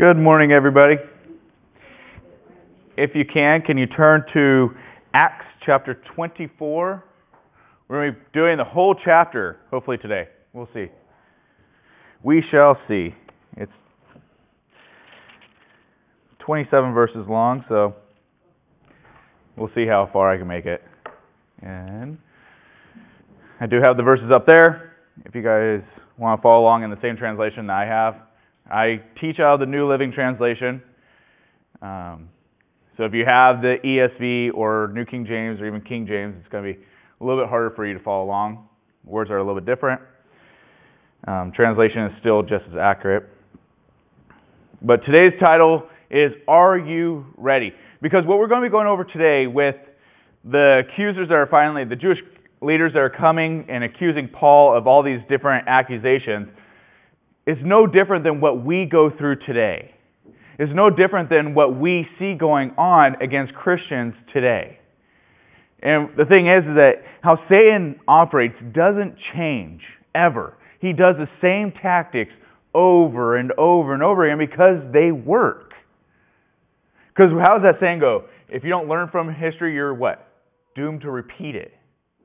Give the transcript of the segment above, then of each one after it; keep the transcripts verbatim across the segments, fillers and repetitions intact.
Good morning, everybody. If you can, can you turn to Acts chapter twenty-four? We're going to be doing the whole chapter, hopefully today. We'll see. We shall see. It's twenty-seven verses long, so we'll see how far I can make it. And I do have the verses up there. If you guys want to follow along in the same translation that I have. I teach out of the New Living Translation. Um, so if you have the E S V or New King James or even King James, it's going to be a little bit harder for you to follow along. Words are a little bit different. Um, translation is still just as accurate. But today's title is, Are You Ready? Because what we're going to be going over today with the accusers that are finally, the Jewish leaders that are coming and accusing Paul of all these different accusations, is no different than what we go through today. It's no different than what we see going on against Christians today. And the thing is, is that how Satan operates doesn't change, ever. He does the same tactics over and over and over again because they work. Because how does that saying go? If you don't learn from history, you're what? Doomed to repeat it.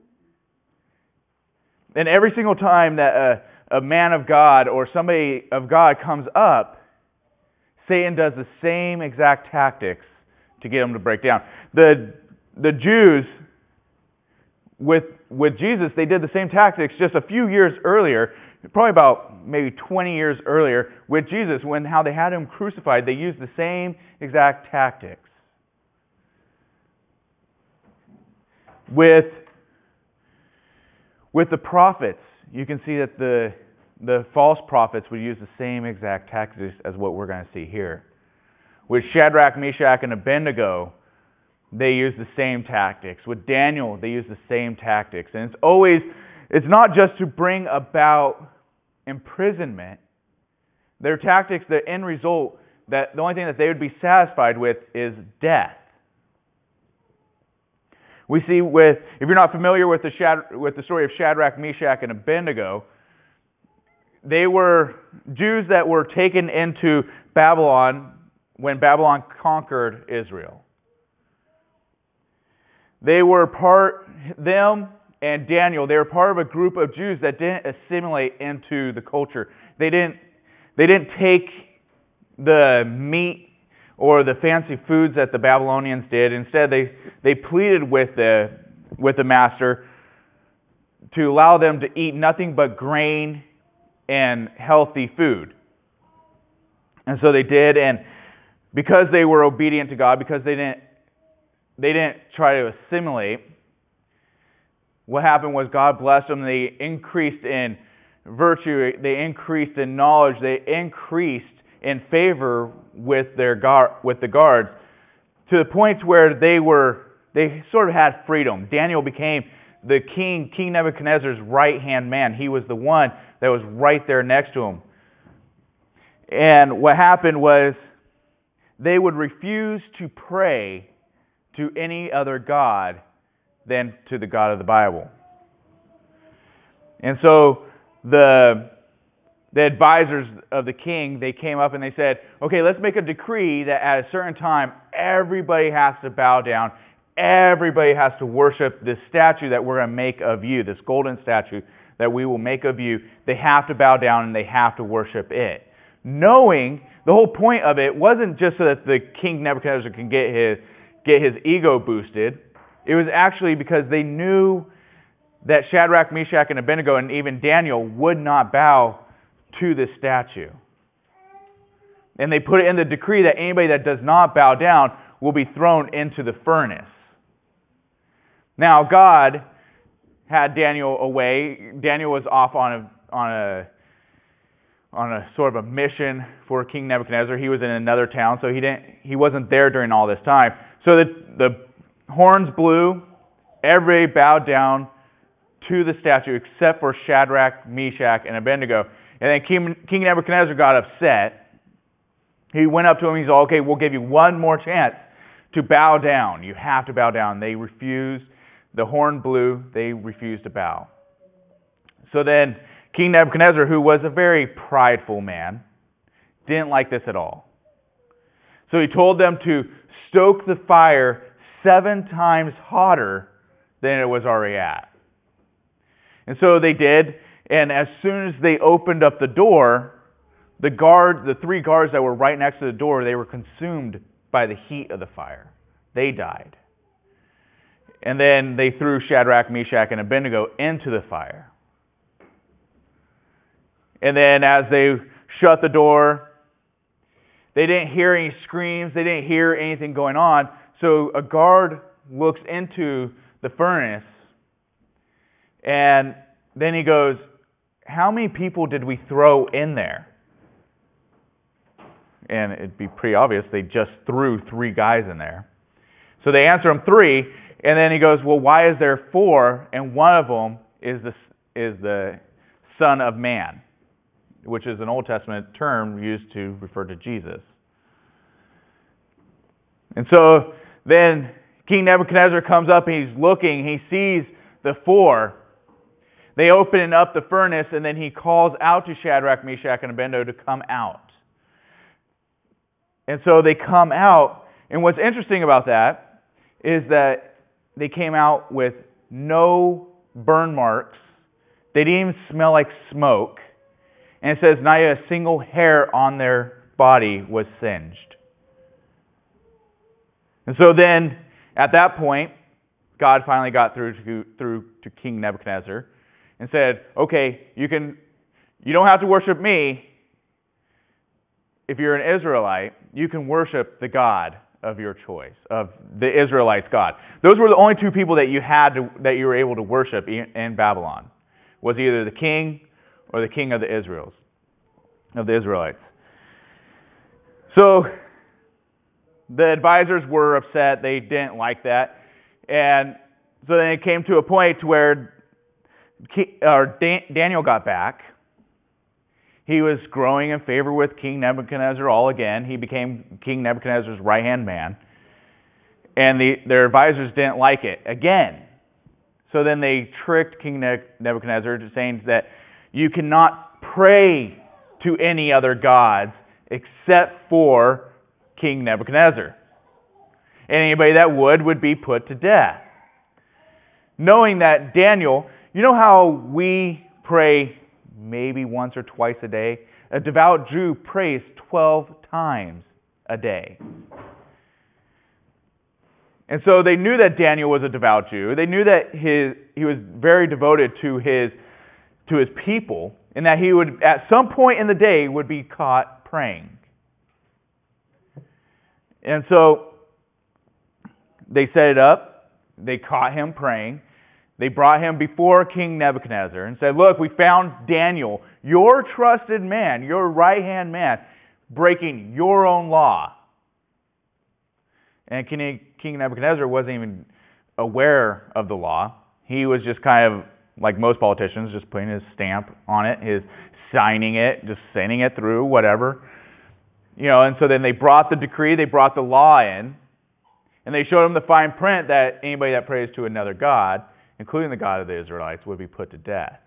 And every single time that a a man of God or somebody of God comes up, Satan does the same exact tactics to get them to break down. The the Jews, with with Jesus, they did the same tactics just a few years earlier, probably about maybe twenty years earlier, with Jesus, when how they had him crucified, they used the same exact tactics. With, with the prophets, you can see that the the false prophets would use the same exact tactics as what we're going to see here. With Shadrach, Meshach, and Abednego, they use the same tactics. With Daniel, they use the same tactics. And it's always, it's not just to bring about imprisonment. Their tactics, the end result, that the only thing that they would be satisfied with is death. We see with, if you're not familiar with the Shad, with the story of Shadrach, Meshach, and Abednego, they were Jews that were taken into Babylon when Babylon conquered Israel. They were part, them and Daniel, they were part of a group of Jews that didn't assimilate into the culture. They didn't, they didn't take the meat or the fancy foods that the Babylonians did. Instead, they, they pleaded with the, with the master to allow them to eat nothing but grain and healthy food. And so they did, and because they were obedient to God, because they didn't they didn't try to assimilate, what happened was God blessed them. They increased in virtue, they increased in knowledge, they increased in favor with their guard, with the guards, to the point where they were they sort of had freedom. Daniel became the king, King Nebuchadnezzar's right-hand man. He was the one that was right there next to him. And what happened was they would refuse to pray to any other god than to the God of the Bible. And so the the advisors of the king, they came up and they said, okay, let's make a decree that at a certain time everybody has to bow down. Everybody has to worship this statue that we're going to make of you, this golden statue that we will make of you. They have to bow down and they have to worship it. Knowing the whole point of it wasn't just so that the king Nebuchadnezzar can get his get his ego boosted. It was actually because they knew that Shadrach, Meshach, and Abednego, and even Daniel would not bow to this statue. And they put it in the decree that anybody that does not bow down will be thrown into the furnace. Now, God had Daniel away. Daniel was off on a on a on a sort of a mission for King Nebuchadnezzar. He was in another town, so he didn't he wasn't there during all this time. So the the horns blew, everybody bowed down to the statue except for Shadrach, Meshach, and Abednego. And then King, King Nebuchadnezzar got upset. He went up to him. He's all, okay, we'll give you one more chance to bow down. You have to bow down. They refused. The horn blew. They refused to bow. So then King Nebuchadnezzar, who was a very prideful man, didn't like this at all. So he told them to stoke the fire seven times hotter than it was already at. And so they did, and as soon as they opened up the door, the guard, the three guards that were right next to the door, they were consumed by the heat of the fire. They died. And then they threw Shadrach, Meshach, and Abednego into the fire. And then as they shut the door, they didn't hear any screams. They didn't hear anything going on. So a guard looks into the furnace, and then he goes, "How many people did we throw in there?" And it'd be pretty obvious they just threw three guys in there. So they answer him three, and then he goes, "Well, why is there four? And one of them is the is the Son of Man," which is an Old Testament term used to refer to Jesus. And so then King Nebuchadnezzar comes up and he's looking, he sees the four. They open up the furnace, and then he calls out to Shadrach, Meshach, and Abednego to come out. And so they come out, and what's interesting about that is that they came out with no burn marks. They didn't even smell like smoke. And it says not a single hair on their body was singed. And so then, at that point, God finally got through to, through to King Nebuchadnezzar and said, "Okay, you can, you don't have to worship me. If you're an Israelite, you can worship the God of your choice, of the Israelites' God." Those were the only two people that you had to, that you were able to worship in Babylon. Was either the king or the king of the Israels, of the Israelites. So the advisors were upset. They didn't like that. And so then it came to a point where Daniel got back. He was growing in favor with King Nebuchadnezzar all again. He became King Nebuchadnezzar's right-hand man. And the, their advisors didn't like it again. So then they tricked King Nebuchadnezzar to saying that you cannot pray to any other gods except for King Nebuchadnezzar. And anybody that would would be put to death. Knowing that Daniel, you know how we pray maybe once or twice a day? A devout Jew prays twelve times a day. And so they knew that Daniel was a devout Jew. They knew that his he was very devoted to his to his people, and that he would at some point in the day would be caught praying. And so they set it up. They caught him praying. They brought him before King Nebuchadnezzar and said, "Look, we found Daniel, your trusted man, your right-hand man, breaking your own law." And King Nebuchadnezzar wasn't even aware of the law. He was just kind of, like most politicians, just putting his stamp on it, his signing it, just sending it through, whatever. You know, and so then they brought the decree, they brought the law in, and they showed him the fine print that anybody that prays to another god, including the God of the Israelites, would be put to death.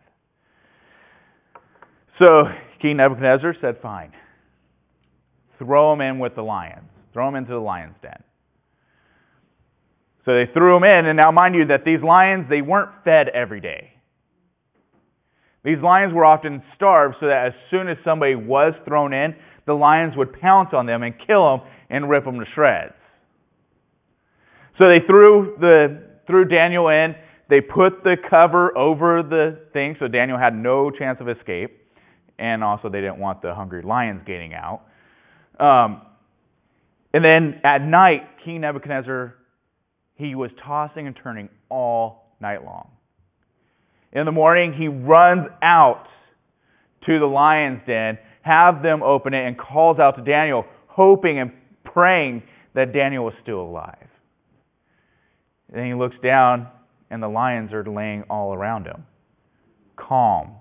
So King Nebuchadnezzar said, "Fine. Throw him in with the lions. Throw him into the lion's den." So they threw him in, and now mind you that these lions, they weren't fed every day. These lions were often starved so that as soon as somebody was thrown in, the lions would pounce on them and kill them and rip them to shreds. So they threw the threw Daniel in. They put the cover over the thing so Daniel had no chance of escape. And also they didn't want the hungry lions getting out. Um, and then at night, King Nebuchadnezzar, he was tossing and turning all night long. In the morning, he runs out to the lion's den, have them open it, and calls out to Daniel, hoping and praying that Daniel was still alive. And then he looks down, and the lions are laying all around him. Calm.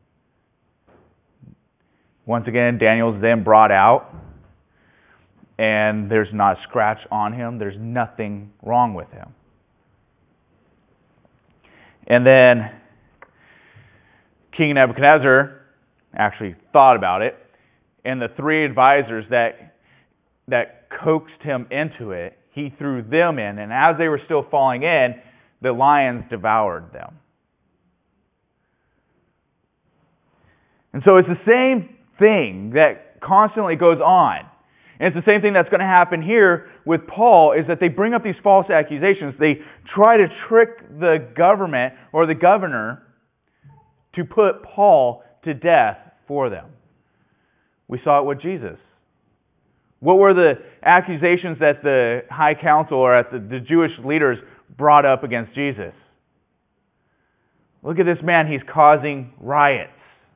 Once again, Daniel's then brought out, and there's not a scratch on him. There's nothing wrong with him. And then King Nebuchadnezzar actually thought about it, and the three advisors that that coaxed him into it, he threw them in, and as they were still falling in, the lions devoured them. And so it's the same thing that constantly goes on. And it's the same thing that's going to happen here with Paul, is that they bring up these false accusations. They try to trick the government or the governor to put Paul to death for them. We saw it with Jesus. What were the accusations that the high council or at the, the Jewish leaders brought up against Jesus? Look at this man, he's causing riots.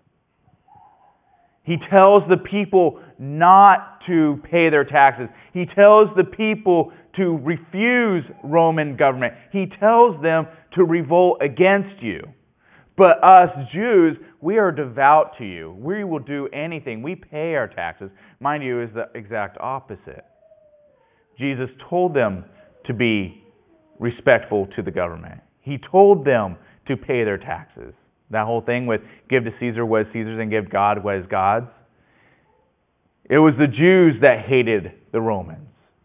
He tells the people not to pay their taxes. He tells the people to refuse Roman government. He tells them to revolt against you. But us Jews, we are devout to you. We will do anything. We pay our taxes. Mind you, is the exact opposite. Jesus told them to be respectful to the government. He told them to pay their taxes. That whole thing with give to Caesar what is Caesar's and give God what is God's. It was the Jews that hated the Romans.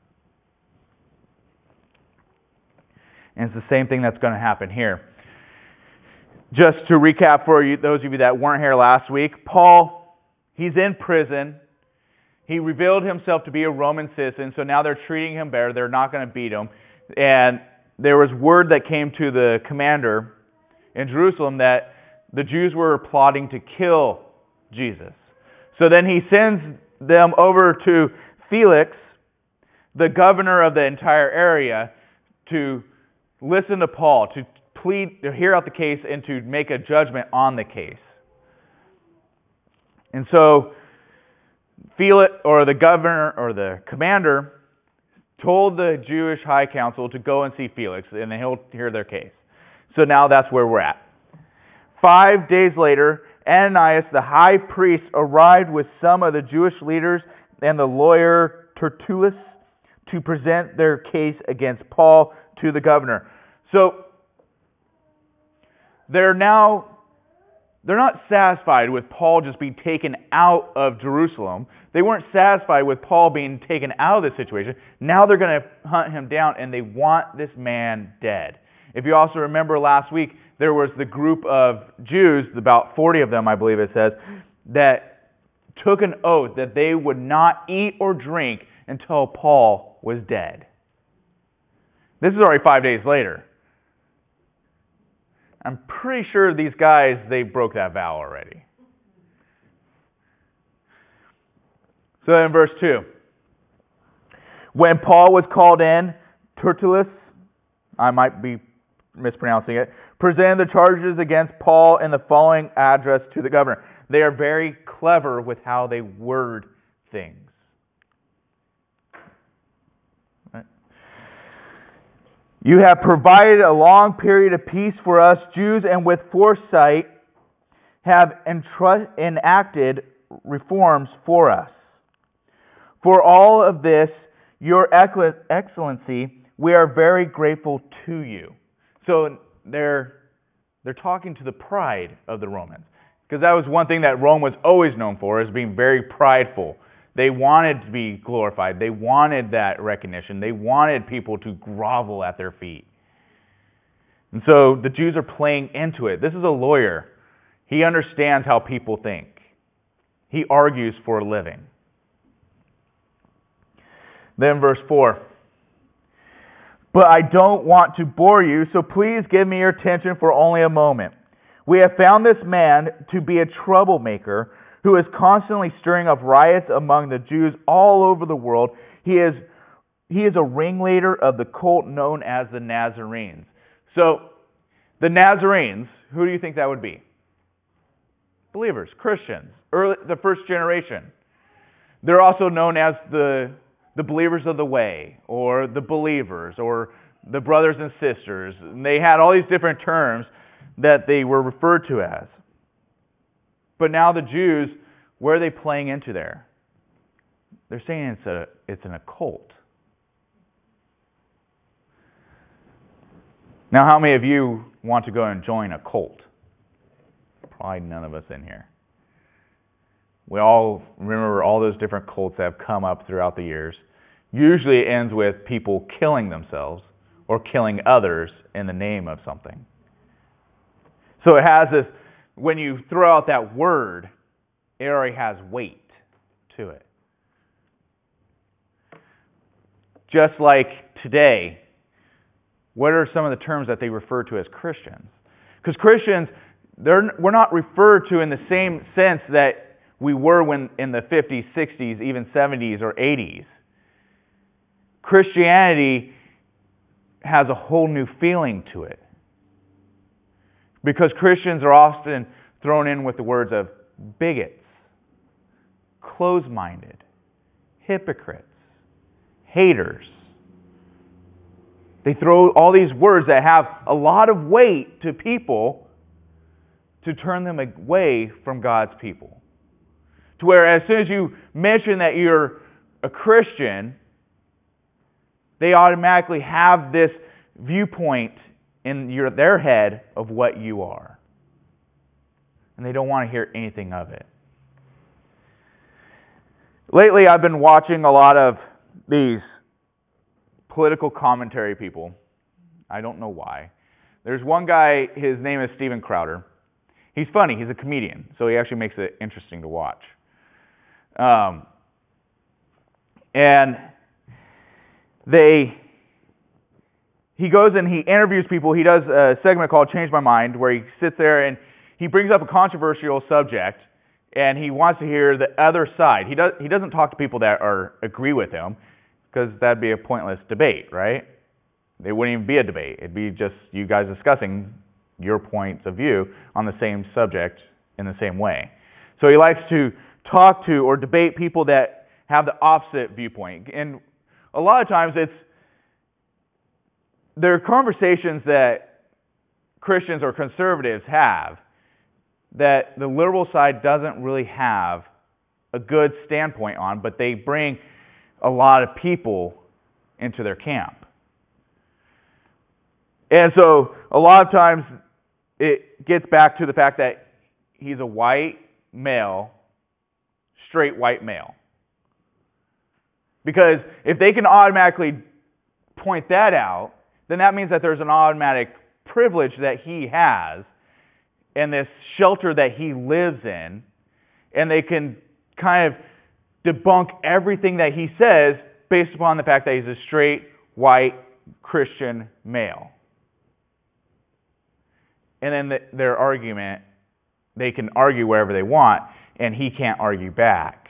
And it's the same thing that's going to happen here. Just to recap for you, those of you that weren't here last week, Paul, he's in prison. He revealed himself to be a Roman citizen, so now they're treating him better. They're not going to beat him. And there was word that came to the commander in Jerusalem that the Jews were plotting to kill Jesus. So then he sends them over to Felix, the governor of the entire area, to listen to Paul, to plead, to hear out the case, and to make a judgment on the case. And so Felix, or the governor, or the commander, told the Jewish high council to go and see Felix, and he'll hear their case. So now that's where we're at. Five days later, Ananias, the high priest, arrived with some of the Jewish leaders and the lawyer Tertullus to present their case against Paul to the governor. So they're now, they're not satisfied with Paul just being taken out of Jerusalem. They weren't satisfied with Paul being taken out of the situation. Now they're going to hunt him down, and they want this man dead. If you also remember last week, there was the group of Jews, about forty of them, I believe it says, that took an oath that they would not eat or drink until Paul was dead. This is already five days later. I'm pretty sure these guys, they broke that vow already. So in verse two, when Paul was called in, Tertullus, I might be mispronouncing it, presented the charges against Paul in the following address to the governor. They are very clever with how they word things. Right? You have provided a long period of peace for us Jews, and with foresight have entrust, enacted reforms for us. For all of this, your excellency, we are very grateful to you. So they're they're talking to the pride of the Romans. Because that was one thing that Rome was always known for, is being very prideful. They wanted to be glorified. They wanted that recognition. They wanted people to grovel at their feet. And so the Jews are playing into it. This is a lawyer. He understands how people think. He argues for a living. Then verse four. But I don't want to bore you, so please give me your attention for only a moment. We have found this man to be a troublemaker who is constantly stirring up riots among the Jews all over the world. He is, he is a ringleader of the cult known as the Nazarenes. So, the Nazarenes, who do you think that would be? Believers, Christians, early, the first generation. They're also known as the the believers of the way, or the believers, or the brothers and sisters. And they had all these different terms that they were referred to as. But now the Jews, where are they playing into there? They're saying it's a it's an occult. Now, how many of you want to go and join a cult? Probably none of us in here. We all remember all those different cults that have come up throughout the years. Usually it ends with people killing themselves or killing others in the name of something. So it has this, when you throw out that word, it already has weight to it. Just like today, what are some of the terms that they refer to as Christians? Because Christians, they're, we're not referred to in the same sense that we were when in the fifties, sixties, even seventies or eighties. Christianity has a whole new feeling to it. Because Christians are often thrown in with the words of bigots, closed-minded, hypocrites, haters. They throw all these words that have a lot of weight to people to turn them away from God's people. To where as soon as you mention that you're a Christian, they automatically have this viewpoint in your, their head of what you are. And they don't want to hear anything of it. Lately, I've been watching a lot of these political commentary people. I don't know why. There's one guy, his name is Steven Crowder. He's funny, he's a comedian, so he actually makes it interesting to watch. Um, and they, he goes and he interviews people. He does a segment called Change My Mind, where he sits there and he brings up a controversial subject, and he wants to hear the other side. He does. He doesn't talk to people that are agree with him, because that'd be a pointless debate, right? It wouldn't even be a debate. It'd be just you guys discussing your points of view on the same subject in the same way. So he likes to talk to or debate people that have the opposite viewpoint. And a lot of times it's there are conversations that Christians or conservatives have that the liberal side doesn't really have a good standpoint on, but they bring a lot of people into their camp. And so a lot of times it gets back to the fact that he's a white male, straight white male. Because if they can automatically point that out, then that means that there's an automatic privilege that he has and this shelter that he lives in, and they can kind of debunk everything that he says based upon the fact that he's a straight, white, Christian male. And then the, their argument, they can argue wherever they want, and he can't argue back.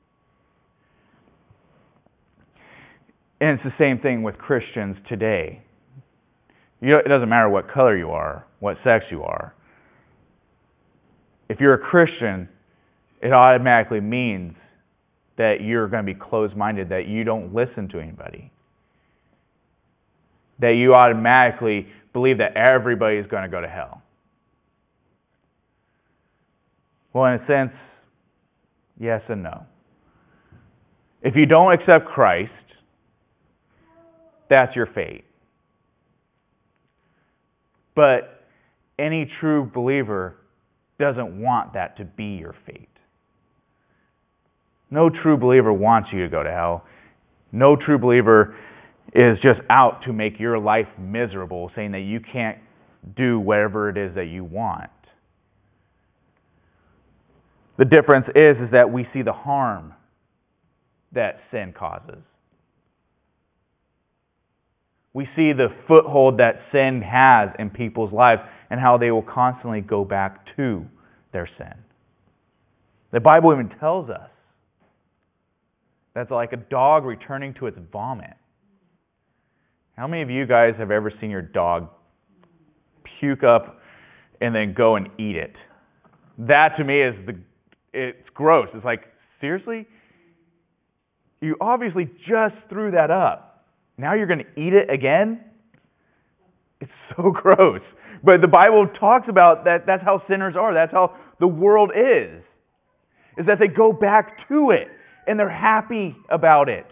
And it's the same thing with Christians today. You know, it doesn't matter what color you are, what sex you are. If you're a Christian, it automatically means that you're going to be closed-minded, that you don't listen to anybody. That you automatically believe that everybody is going to go to hell. Well, in a sense, yes and no. If you don't accept Christ, that's your fate. But any true believer doesn't want that to be your fate. No true believer wants you to go to hell. No true believer is just out to make your life miserable, saying that you can't do whatever it is that you want. The difference is, is that we see the harm that sin causes. We see the foothold that sin has in people's lives and how they will constantly go back to their sin. The Bible even tells us that's like a dog returning to its vomit. How many of you guys have ever seen your dog puke up and then go and eat it? That to me is the it's gross. It's like, seriously? You obviously just threw that up. Now you're going to eat it again? It's so gross. But the Bible talks about that that's how sinners are. That's how the world is. Is that they go back to it and they're happy about it.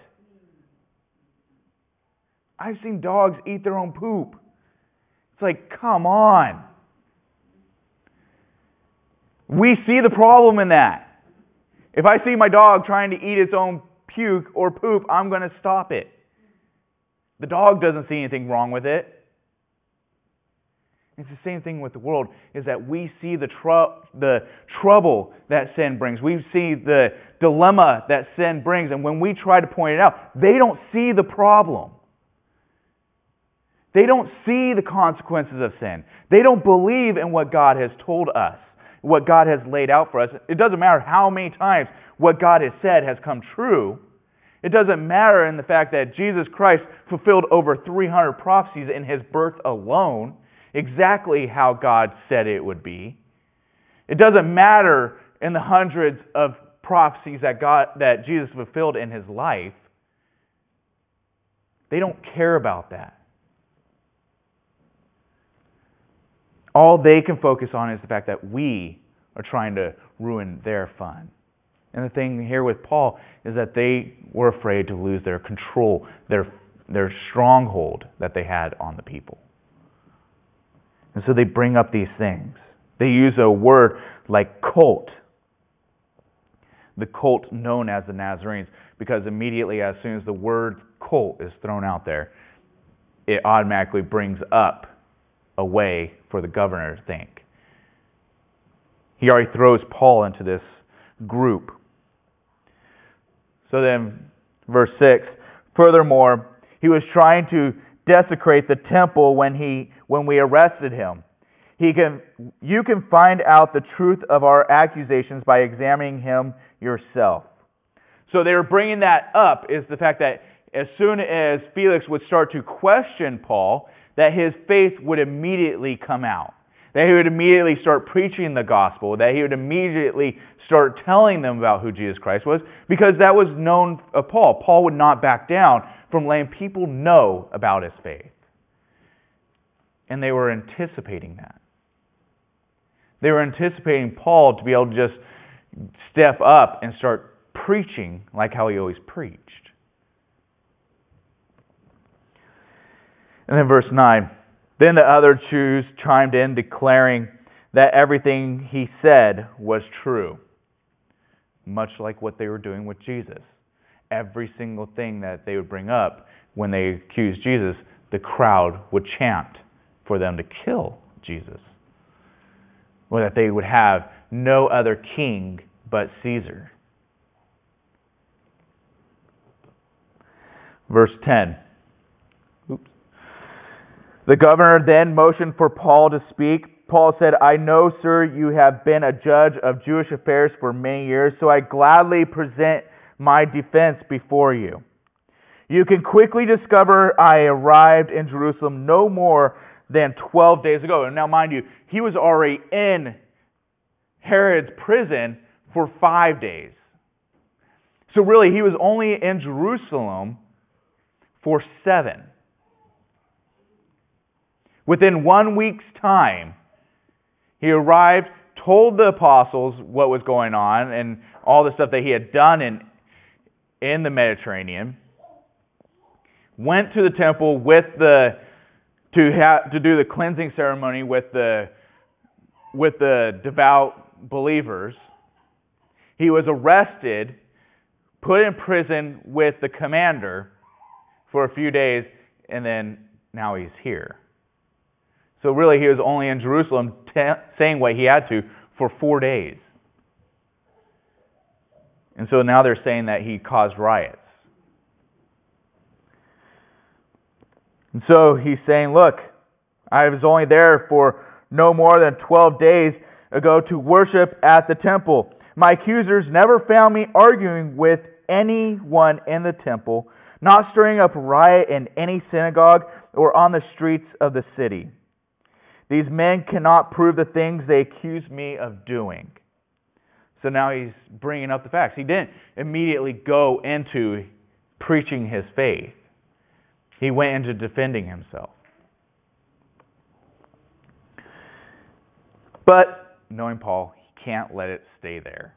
I've seen dogs eat their own poop. It's like, come on. We see the problem in that. If I see my dog trying to eat its own puke or poop, I'm going to stop it. The dog doesn't see anything wrong with it. It's the same thing with the world, is that we see the tr- the trouble that sin brings. We see the dilemma that sin brings. And when we try to point it out, they don't see the problem. They don't see the consequences of sin. They don't believe in what God has told us, what God has laid out for us. It doesn't matter how many times what God has said has come true. It doesn't matter in the fact that Jesus Christ fulfilled over three hundred prophecies in His birth alone, exactly how God said it would be. It doesn't matter in the hundreds of prophecies that God that Jesus fulfilled in His life. They don't care about that. All they can focus on is the fact that we are trying to ruin their fun. And the thing here with Paul is that they were afraid to lose their control, their, their stronghold that they had on the people. And so they bring up these things. They use a word like cult, the cult known as the Nazarenes, because immediately as soon as the word cult is thrown out there, it automatically brings up a way for the governor to think. He already throws Paul into this group. So then, verse six, furthermore, he was trying to desecrate the temple when he when we arrested him. He can you can find out the truth of our accusations by examining him yourself. So they were bringing that up, is the fact that as soon as Felix would start to question Paul, that his faith would immediately come out. That he would immediately start preaching the gospel. That he would immediately start telling them about who Jesus Christ was. Because that was known of Paul. Paul would not back down from letting people know about his faith. And they were anticipating that. They were anticipating Paul to be able to just step up and start preaching like how he always preached. And then verse nine, then the other Jews chimed in, declaring that everything he said was true. Much like what they were doing with Jesus. Every single thing that they would bring up when they accused Jesus, the crowd would chant for them to kill Jesus. Or that they would have no other king but Caesar. Verse ten. Oops. The governor then motioned for Paul to speak. Paul said, I know, sir, you have been a judge of Jewish affairs for many years, so I gladly present my defense before you. You can quickly discover I arrived in Jerusalem no more than twelve days ago. And now, mind you, he was already in Herod's prison for five days. So really, he was only in Jerusalem for seven. Within one week's time, he arrived, told the apostles what was going on and all the stuff that he had done in, in the Mediterranean, went to the temple with the to have to do the cleansing ceremony with the with the devout believers. He was arrested, put in prison with the commander for a few days, and then now he's here. So really, he was only in Jerusalem t- saying what he had to for four days. And so now they're saying that he caused riots. And so he's saying, look, I was only there for no more than twelve days ago to worship at the temple. My accusers never found me arguing with anyone in the temple, not stirring up riot in any synagogue or on the streets of the city. These men cannot prove the things they accuse me of doing. So now he's bringing up the facts. He didn't immediately go into preaching his faith. He went into defending himself. But, knowing Paul, he can't let it stay there.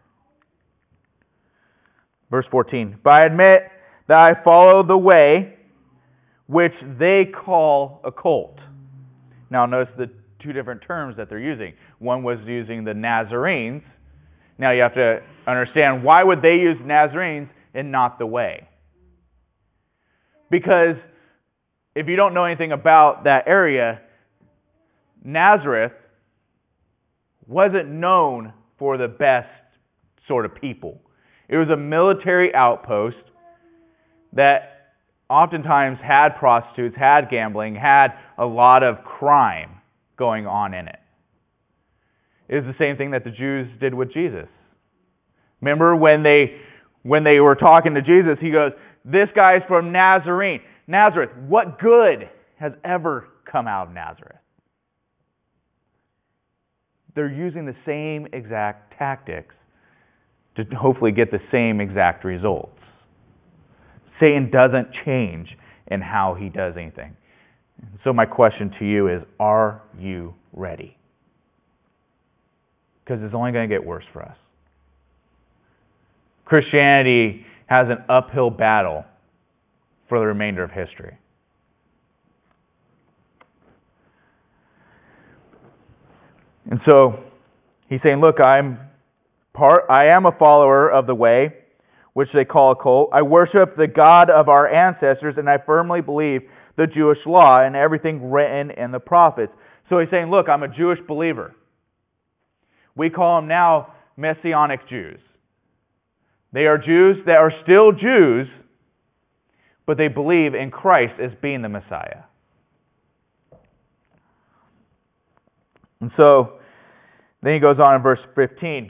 Verse fourteen, but I admit that I follow the way which they call a cult. Now notice the two different terms that they're using. One was using the Nazarenes. Now you have to understand, why would they use Nazarenes and not the way. Because if you don't know anything about that area, Nazareth wasn't known for the best sort of people. It was a military outpost that oftentimes had prostitutes, had gambling, had a lot of crime going on in it. It was the same thing that the Jews did with Jesus. Remember when they when they were talking to Jesus, he goes, "This guy's from Nazarene. Nazareth, what good has ever come out of Nazareth?" They're using the same exact tactics to hopefully get the same exact results. Satan doesn't change in how he does anything. So my question to you is, are you ready? Because it's only going to get worse for us. Christianity has an uphill battle for the remainder of history. And so he's saying, look, I'm part I am a follower of the way, which they call a cult. I worship the God of our ancestors, and I firmly believe the Jewish law and everything written in the prophets. So he's saying, look, I'm a Jewish believer. We call them now Messianic Jews. They are Jews that are still Jews, but they believe in Christ as being the Messiah. And so, then he goes on in verse fifteen.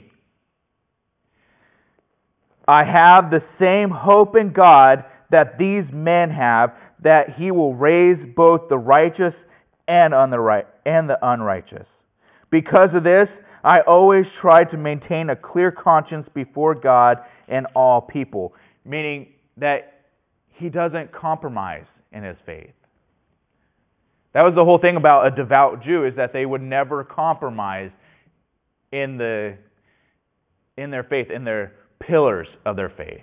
I have the same hope in God that these men have, that he will raise both the righteous and unright and the unrighteous. Because of this, I always try to maintain a clear conscience before God and all people. Meaning that he doesn't compromise in his faith. That was the whole thing about a devout Jew, is that they would never compromise in the in their faith, in their pillars of their faith.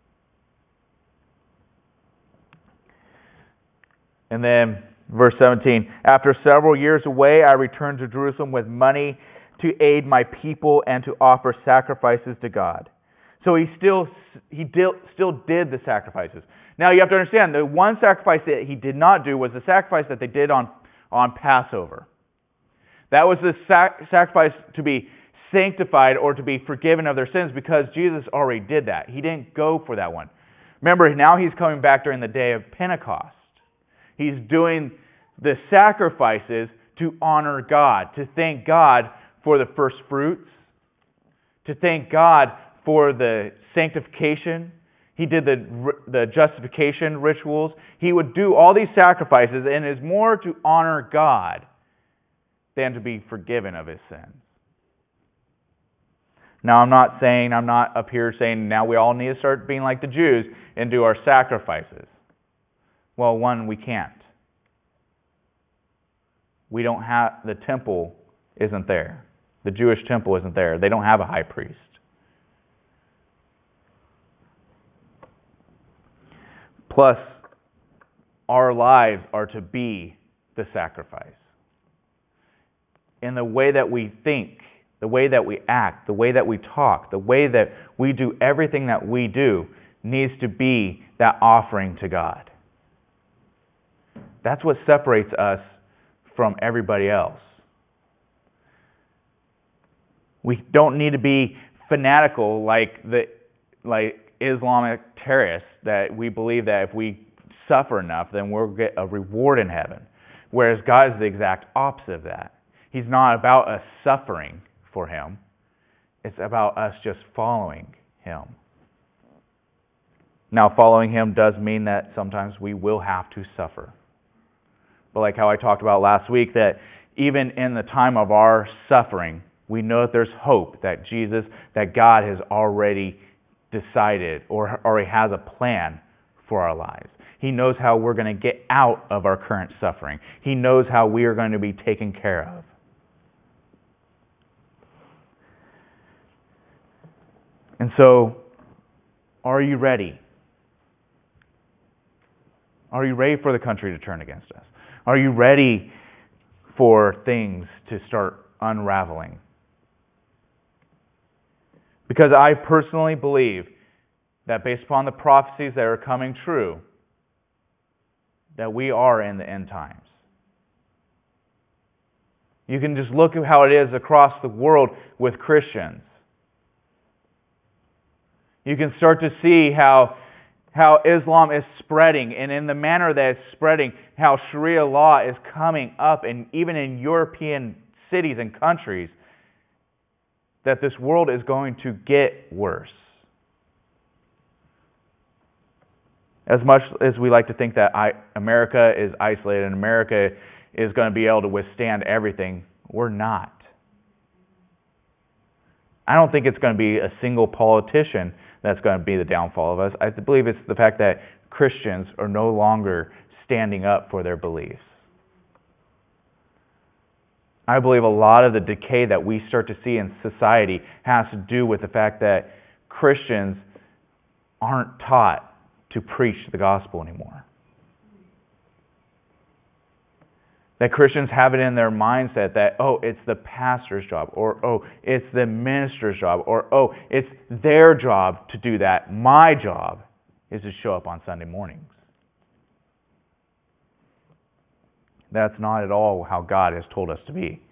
And then verse seventeen, after several years away, I returned to Jerusalem with money to aid my people and to offer sacrifices to God. So he still he did, still did the sacrifices. Now you have to understand, the one sacrifice that he did not do was the sacrifice that they did on, on Passover. That was the sac- sacrifice to be sanctified or to be forgiven of their sins, because Jesus already did that. He didn't go for that one. Remember, now he's coming back during the day of Pentecost. He's doing the sacrifices to honor God, to thank God for the first fruits, to thank God for the sanctification. He did the the justification rituals. He would do all these sacrifices, and it is more to honor God than to be forgiven of his sins. Now, I'm not saying, I'm not up here saying now we all need to start being like the Jews and do our sacrifices. Well, one, we can't. We don't have, the temple isn't there. The Jewish temple isn't there. They don't have a high priest. Plus, our lives are to be the sacrifice. In the way that we think, the way that we act, the way that we talk, the way that we do everything that we do needs to be that offering to God. That's what separates us from everybody else. We don't need to be fanatical like the like Islamic terrorists, that we believe that if we suffer enough, then we'll get a reward in heaven. Whereas God is the exact opposite of that. He's not about us suffering for him. It's about us just following him. Now, following him does mean that sometimes we will have to suffer. But like how I talked about last week, that even in the time of our suffering, we know that there's hope, that Jesus, that God has already decided or already has a plan for our lives. He knows how we're going to get out of our current suffering. He knows how we are going to be taken care of. And so, are you ready? Are you ready for the country to turn against us? Are you ready for things to start unraveling? Because I personally believe that based upon the prophecies that are coming true, that we are in the end times. You can just look at how it is across the world with Christians. You can start to see how, how Islam is spreading, and in the manner that it's spreading, how Sharia law is coming up, and even in European cities and countries, that this world is going to get worse. As much as we like to think that I, America is isolated and America is going to be able to withstand everything, we're not. I don't think it's going to be a single politician that's going to be the downfall of us. I believe it's the fact that Christians are no longer standing up for their beliefs. I believe a lot of the decay that we start to see in society has to do with the fact that Christians aren't taught to preach the gospel anymore. That Christians have it in their mindset that, oh, it's the pastor's job, or oh, it's the minister's job, or oh, it's their job to do that. My job is to show up on Sunday mornings. That's not at all how God has told us to be.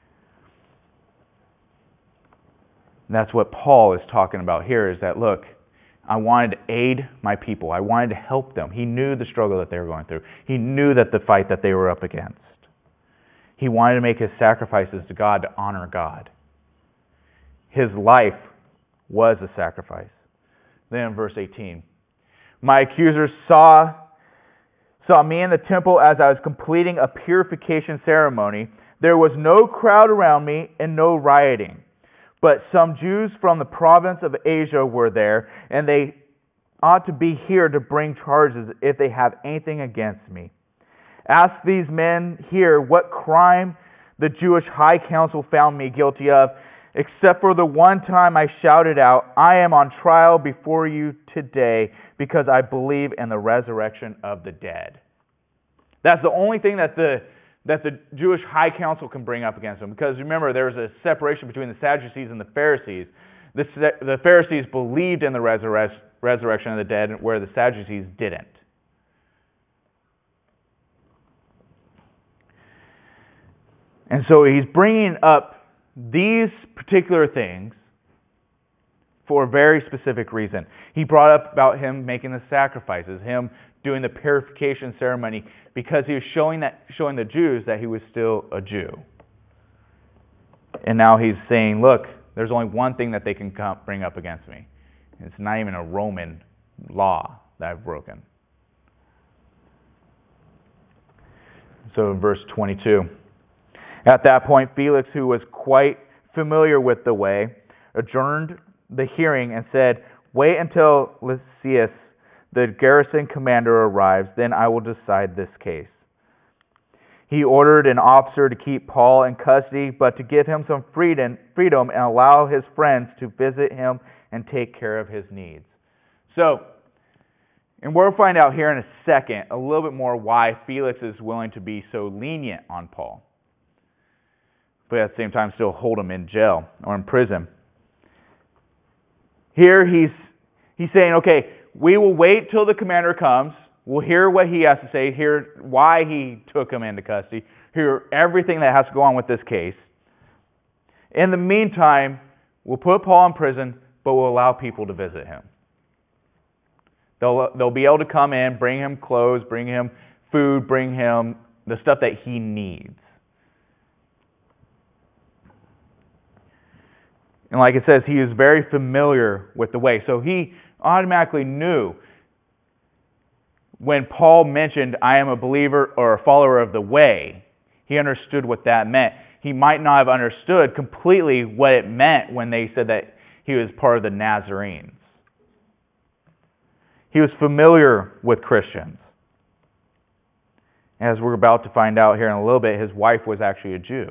And that's what Paul is talking about here, is that, look, I wanted to aid my people. I wanted to help them. He knew the struggle that they were going through. He knew that the fight that they were up against. He wanted to make his sacrifices to God to honor God. His life was a sacrifice. Then in verse eighteen, my accusers saw, saw me in the temple as I was completing a purification ceremony. There was no crowd around me and no rioting. But some Jews from the province of Asia were there, and they ought to be here to bring charges if they have anything against me. Ask these men here what crime the Jewish high council found me guilty of, except for the one time I shouted out, I am on trial before you today because I believe in the resurrection of the dead. That's the only thing that the that the Jewish high council can bring up against them. Because remember, there was a separation between the Sadducees and the Pharisees. The, the Pharisees believed in the resurre- resurrection of the dead, where the Sadducees didn't. And so he's bringing up these particular things for a very specific reason. He brought up about him making the sacrifices, him doing the purification ceremony, because he was showing that showing the Jews that he was still a Jew. And now he's saying, look, there's only one thing that they can come, bring up against me. It's not even a Roman law that I've broken. So in verse twenty-two, at that point, Felix, who was quite familiar with the way, adjourned the hearing and said, wait until Lysias, the garrison commander, arrives, then I will decide this case. He ordered an officer to keep Paul in custody, but to give him some freedom, freedom and allow his friends to visit him and take care of his needs. So, and we'll find out here in a second a little bit more why Felix is willing to be so lenient on Paul, but at the same time still hold him in jail or in prison. Here he's he's saying, okay, we will wait till the commander comes. We'll hear what he has to say, hear why he took him into custody, hear everything that has to go on with this case. In the meantime, we'll put Paul in prison, but we'll allow people to visit him. They'll, they'll be able to come in, bring him clothes, bring him food, bring him the stuff that he needs. And like it says, he is very familiar with the way. So he automatically knew when Paul mentioned, I am a believer or a follower of the way, he understood what that meant. He might not have understood completely what it meant when they said that he was part of the Nazarenes. He was familiar with Christians. As we're about to find out here in a little bit, his wife was actually a Jew.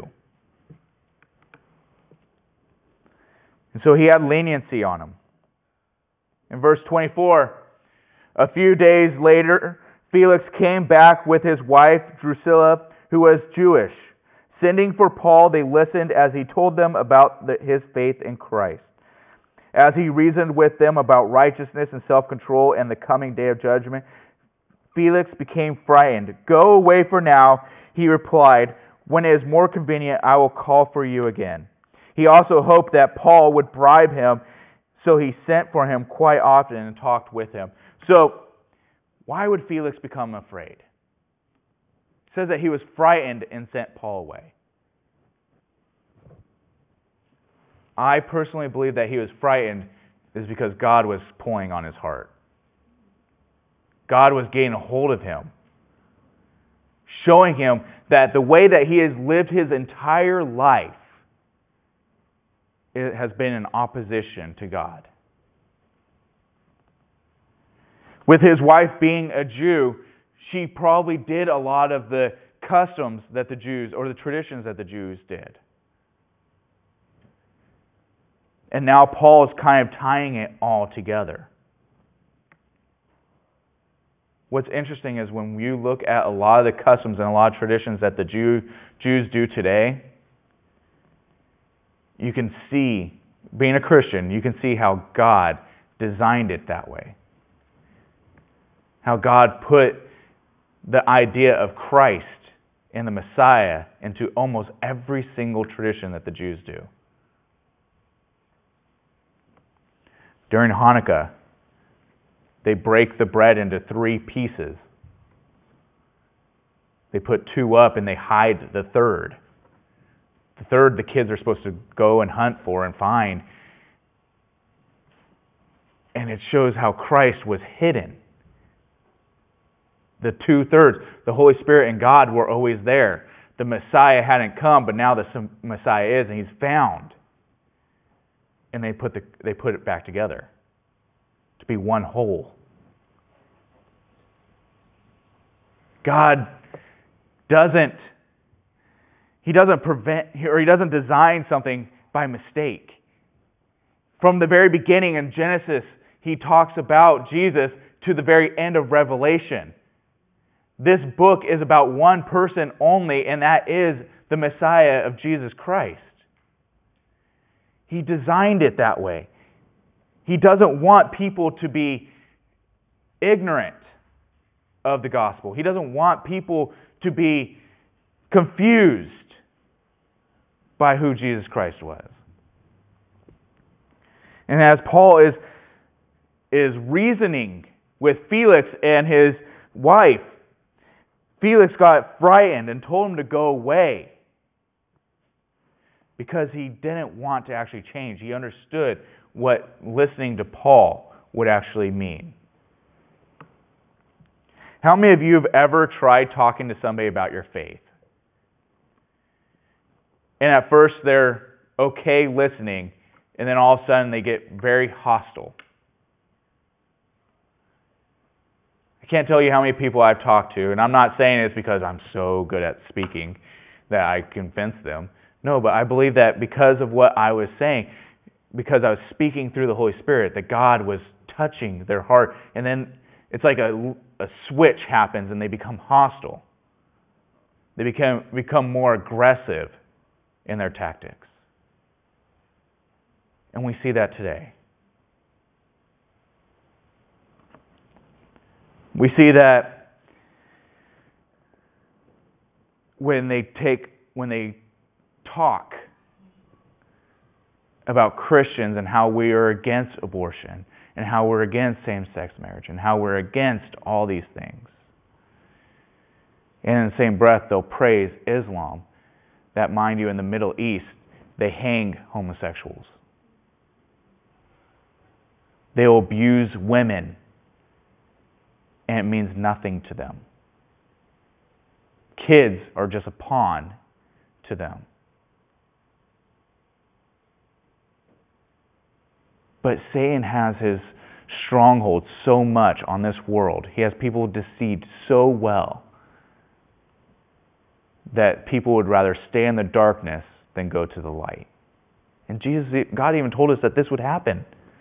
And so he had leniency on him. In verse twenty-four, a few days later, Felix came back with his wife Drusilla, who was Jewish. Sending for Paul, they listened as he told them about the, his faith in Christ. As he reasoned with them about righteousness and self-control and the coming day of judgment, Felix became frightened. "Go away for now," he replied. "When it is more convenient, I will call for you again." He also hoped that Paul would bribe him, so he sent for him quite often and talked with him. So, why would Felix become afraid? It says that he was frightened and sent Paul away. I personally believe that he was frightened is because God was pulling on his heart. God was getting a hold of him, showing him that the way that he has lived his entire life, it has been in opposition to God. With his wife being a Jew, she probably did a lot of the customs that the Jews, or the traditions that the Jews did. And now Paul is kind of tying it all together. What's interesting is when you look at a lot of the customs and a lot of traditions that the Jew, Jews do today, you can see, being a Christian, you can see how God designed it that way. How God put the idea of Christ and the Messiah into almost every single tradition that the Jews do. During Hanukkah, they break the bread into three pieces. They put two up and they hide the third. The third, the kids are supposed to go and hunt for and find. And it shows how Christ was hidden. The two-thirds, the Holy Spirit and God were always there. The Messiah hadn't come, but now the Messiah is, and He's found. And they put the they put it back together to be one whole. God doesn't He doesn't prevent or He doesn't design something by mistake. From the very beginning in Genesis, He talks about Jesus to the very end of Revelation. This book is about one person only, and that is the Messiah of Jesus Christ. He designed it that way. He doesn't want people to be ignorant of the gospel. He doesn't want people to be confused by who Jesus Christ was. And as Paul is, is reasoning with Felix and his wife, Felix got frightened and told him to go away because he didn't want to actually change. He understood what listening to Paul would actually mean. How many of you have ever tried talking to somebody about your faith? And at first they're okay listening, and then all of a sudden they get very hostile. I can't tell you how many people I've talked to, and I'm not saying it's because I'm so good at speaking that I convince them. No, but I believe that because of what I was saying, because I was speaking through the Holy Spirit, that God was touching their heart, and then it's like a, a switch happens and they become hostile. They become, become more aggressive in their tactics. And we see that today. We see that when they take, when they talk about Christians and how we are against abortion and how we're against same-sex marriage and how we're against all these things. And in the same breath, they'll praise Islam, that, mind you, in the Middle East, they hang homosexuals. They'll abuse women, and it means nothing to them. Kids are just a pawn to them. But Satan has his stronghold so much on this world. He has people deceived so well that people would rather stay in the darkness than go to the light. And Jesus, God even told us that this would happen.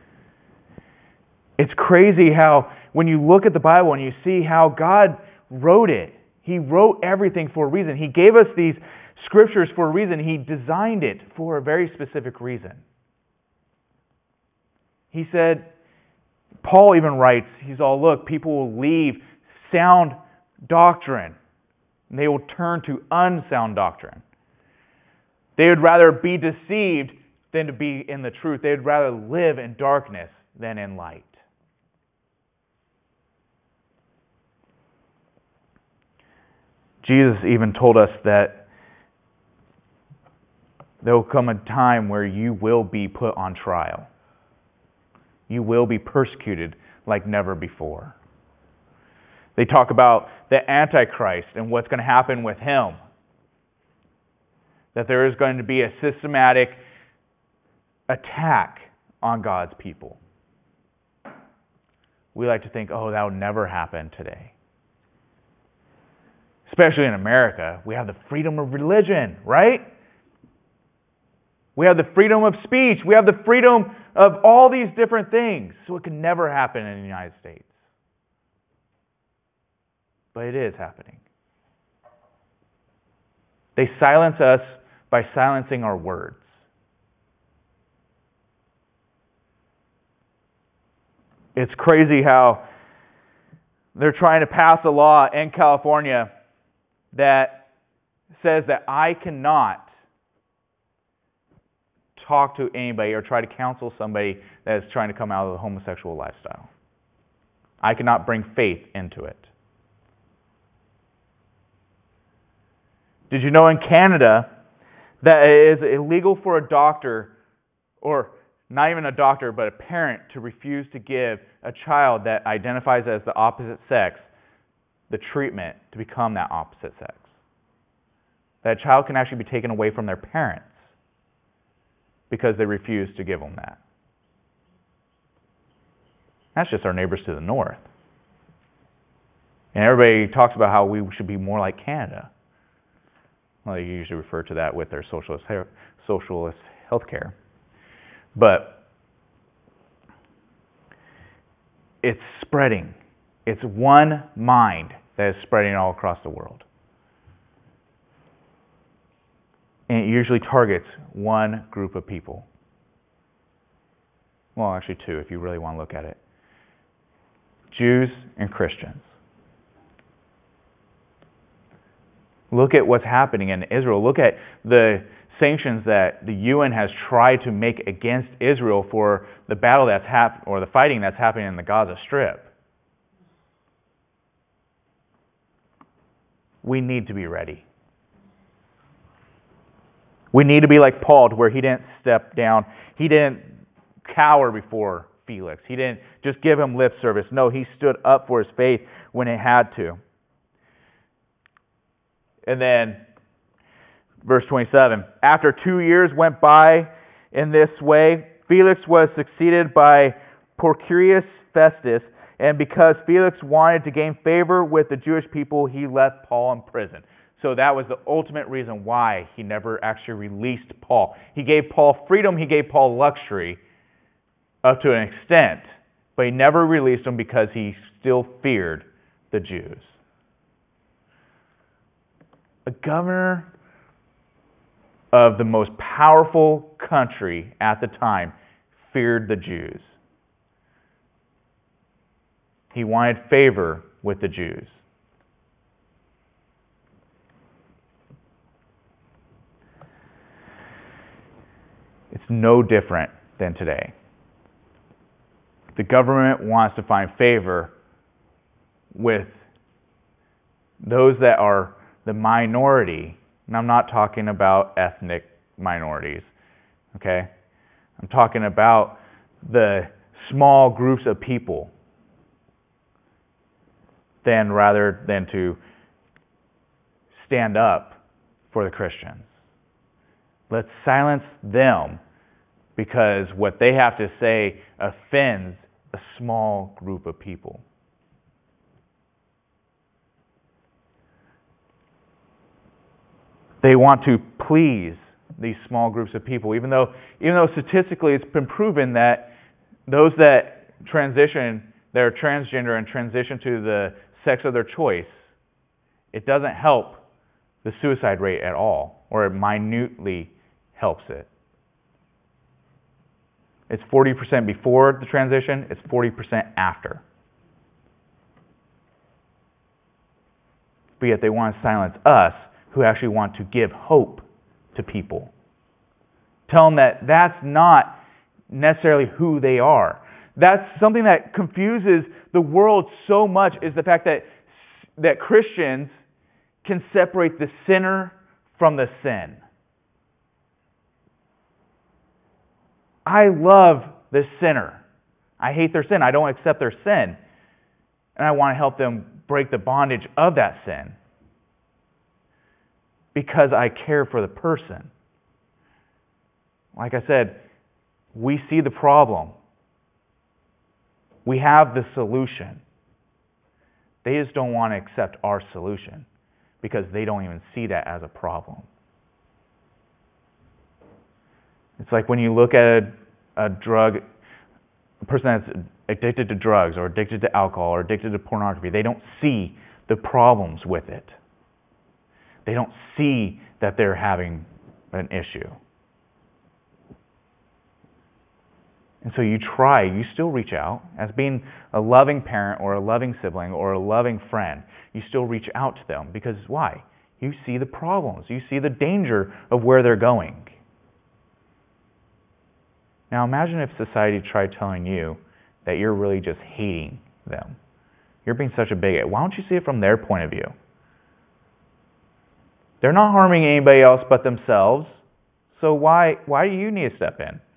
It's crazy how when you look at the Bible and you see how God wrote it, He wrote everything for a reason. He gave us these scriptures for a reason. He designed it for a very specific reason. He said, Paul even writes, he's all, look, people will leave sound doctrine, and they will turn to unsound doctrine. They would rather be deceived than to be in the truth. They would rather live in darkness than in light. Jesus even told us that there will come a time where you will be put on trial. You will be persecuted like never before. They talk about the Antichrist and what's going to happen with him. That there is going to be a systematic attack on God's people. We like to think, oh, that would never happen today. Especially in America, we have the freedom of religion, right? We have the freedom of speech. We have the freedom of all these different things. So it could never happen in the United States. But it is happening. They silence us by silencing our words. It's crazy how they're trying to pass a law in California that says that I cannot talk to anybody or try to counsel somebody that is trying to come out of the homosexual lifestyle. I cannot bring faith into it. Did you know in Canada that it is illegal for a doctor, or not even a doctor, but a parent, to refuse to give a child that identifies as the opposite sex the treatment to become that opposite sex? That child can actually be taken away from their parents because they refuse to give them that. That's just our neighbors to the north. And everybody talks about how we should be more like Canada. Well, they usually refer to that with their socialist socialist healthcare. But it's spreading. It's one mind that is spreading all across the world. And it usually targets one group of people. Well, actually two, if you really want to look at it. Jews and Christians. Look at what's happening in Israel. Look at the sanctions that the U N has tried to make against Israel for the battle that's hap- or the fighting that's happening in the Gaza Strip. We need to be ready. We need to be like Paul, to where he didn't step down. He didn't cower before Felix. He didn't just give him lip service. No, he stood up for his faith when it had to. And then, verse twenty-seven, after two years went by in this way, Felix was succeeded by Porcius Festus, and because Felix wanted to gain favor with the Jewish people, he left Paul in prison. So that was the ultimate reason why he never actually released Paul. He gave Paul freedom, he gave Paul luxury up to an extent, but he never released him because he still feared the Jews. A governor of the most powerful country at the time feared the Jews. He wanted favor with the Jews. It's no different than today. The government wants to find favor with those that are the minority. And I'm not talking about ethnic minorities, okay? I'm talking about the small groups of people, than rather than to stand up for the Christians. Let's silence them, because what they have to say offends a small group of people. They want to please these small groups of people, even though even though statistically it's been proven that those that transition, that are transgender and transition to the sex of their choice, it doesn't help the suicide rate at all, or it minutely helps it. It's forty percent before the transition, it's forty percent after. But yet they want to silence us who actually want to give hope to people. Tell them that that's not necessarily who they are. That's something that confuses the world so much, is the fact that that Christians can separate the sinner from the sin. I love the sinner. I hate their sin. I don't accept their sin. And I want to help them break the bondage of that sin because I care for the person. Like I said, we see the problem. We have the solution. They just don't want to accept our solution because they don't even see that as a problem. It's like when you look at a, a drug, a person that's addicted to drugs or addicted to alcohol or addicted to pornography, they don't see the problems with it. They don't see that they're having an issue. And so you try, you still reach out. As being a loving parent or a loving sibling or a loving friend, you still reach out to them because why? You see the problems. You see the danger of where they're going. Now imagine if society tried telling you that you're really just hating them. You're being such a bigot. Why don't you see it from their point of view? They're not harming anybody else but themselves. So why why do you need to step in?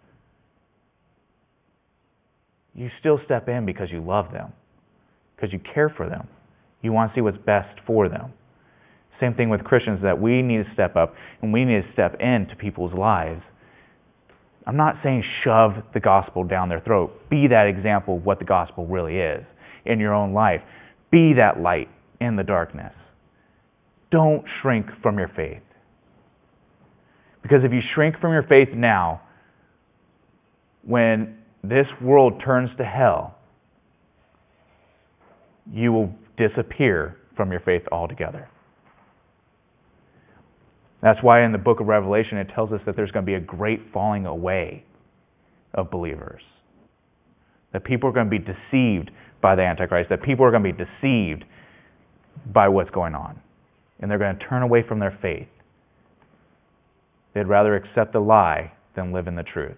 You still step in because you love them, because you care for them. You want to see what's best for them. Same thing with Christians, that we need to step up and we need to step into people's lives. I'm not saying shove the gospel down their throat. Be that example of what the gospel really is in your own life. Be that light in the darkness. Don't shrink from your faith. Because if you shrink from your faith now, when this world turns to hell, you will disappear from your faith altogether. That's why in the book of Revelation it tells us that there's going to be a great falling away of believers. That people are going to be deceived by the Antichrist. That people are going to be deceived by what's going on. And they're going to turn away from their faith. They'd rather accept the lie than live in the truth.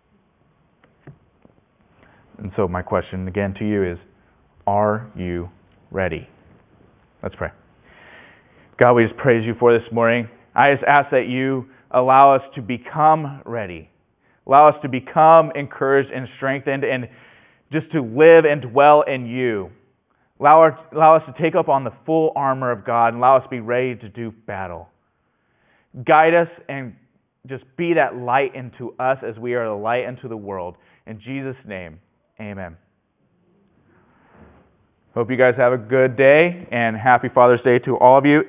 And so my question again to you is, are you ready? Let's pray. God, we just praise you for this morning. I just ask that you allow us to become ready. Allow us to become encouraged and strengthened and just to live and dwell in you. Allow, our, allow us to take up on the full armor of God and allow us to be ready to do battle. Guide us and just be that light into us as we are the light into the world. In Jesus' name, amen. Hope you guys have a good day and happy Father's Day to all of you.